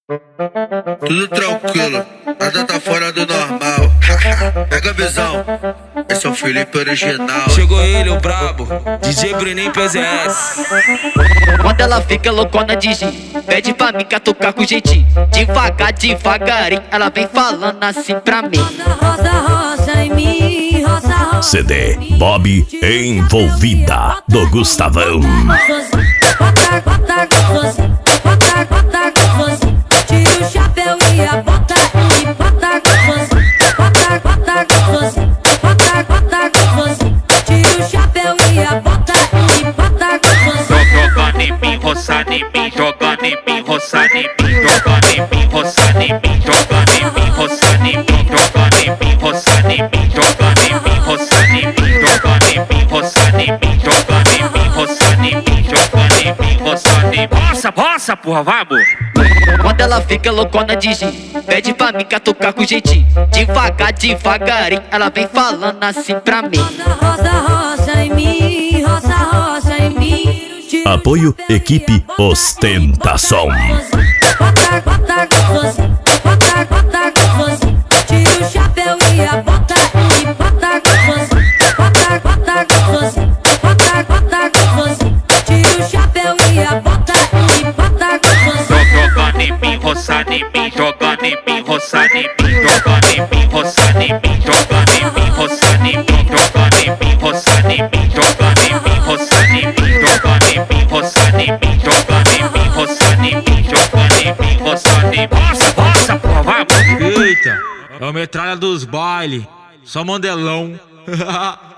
Tudo tranquilo, nada tá fora do normal. Pega a visão, esse é o Felipe original. Chegou ele, o brabo, DJ Bruninho PZS. Quando ela fica loucona de gin, pede pra mim catucar com jeitinho. Devagar, devagarinho, ela vem falando assim pra mim. Rosa, rosa em mim, rosa, rosa. CD Bob Envolvida do Gustavão. Bota, bota gostosinho, bota, bota gostosinho. Tira o chapéu e a bota e bota gostosinho. Bota, bota gostosinho, bota, bota gostosinho. Tira o chapéu e a bota e bota gostosinho. Jogando em mim, roçando em mim, jogando em mim, roçando em mim, jogando em mim, roçando em mim, jogando em mim, roçando em mim, jogando em mim, roçando em mim, jogando em mim, roçando em mim, jogando em mim, roçando em mim, jogando em mim, roçando em mim, jogando em mim, roçando em mim. Roça, roça, porra, vai, amor. Quando ela fica loucona de gin, pede pra mim catucar com jeitinho. Devagar, devagarinho, ela vem falando assim pra mim. Rosa, rosa em mim, rosa, rosa em mim. Apoio Equipe Ostentação. Bota, bota gostosinho, bota, bota gostosinho. Tira o chapéu e a bota e bota gostosinho. Bota, bota gostosinho, bota, bota gostosinho. Tira o chapéu e a bota e bota gostosinho. Jogando em mim, roçando em mim, jogando em mim, roçando em mim, jogando em mim, roçando em mim, jogando em mim, roçando em mim, jogando em mim, roçando em mim, jogando em mim, roçando em mim, jogando em mim, roçando em mim, jogando em mim, roçando em mim, jogando em mim, roçando em mim. Roça, roça, porra, vai, amor. Eita, é o metralha dos baile, só mandelão.